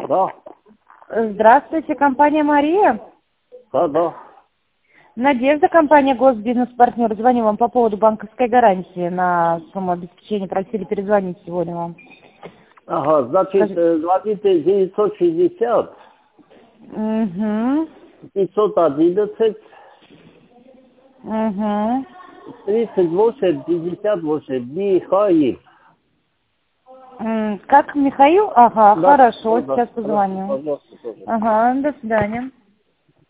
Да, Здравствуйте, компания «Мария». да. Надежда, компания «Госбизнес-партнер». Звоню вам по поводу банковской гарантии на сумму обеспечения. Просили перезвонить сегодня вам. Ага, значит, звоните 960, Угу. 511, Угу. 38, 58, Михаил. Как Михаил? Ага, Да, хорошо, да. сейчас Хорошо, позвоню. пожалуйста, тоже. Ага, до свидания.